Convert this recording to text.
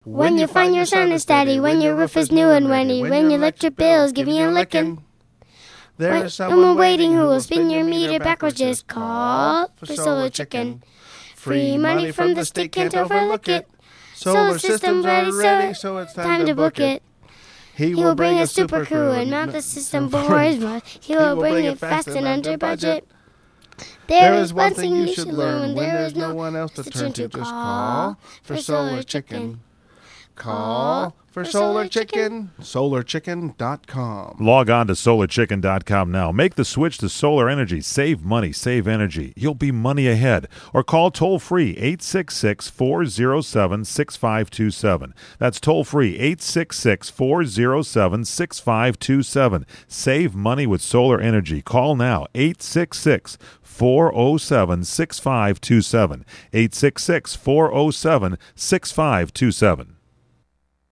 When you find your sun is steady, when your roof is new and ready, when your electric bill's giving you a licking. There's someone waiting who will spin your meter backwards. Just call for Solar Chicken. Free money from the state, can't overlook it. Solar systems are ready, so it's time to book it. He will bring a super crew and mount the system before his run. He will bring it fast and under budget. There is one thing you should learn. There is no one else to turn to. Just call for Solar Chicken. Call for Solar Chicken. SolarChicken.com. Log on to SolarChicken.com now. Make the switch to solar energy. Save money, save energy. You'll be money ahead. Or call toll-free 866-407-6527. That's toll-free 866-407-6527. Save money with solar energy. Call now 866-407-6527. 866-407-6527.